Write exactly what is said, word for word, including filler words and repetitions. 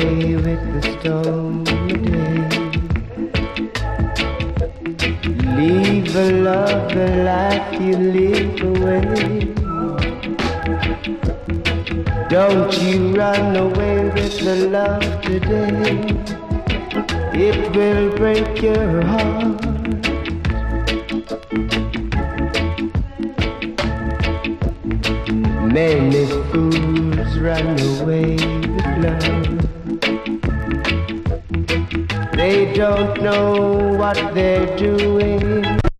away with the storm today. Leave a love, the life you live away. Don't you run away with the love today. It will break your heart. Many fools run away with love. They don't know what they're doing.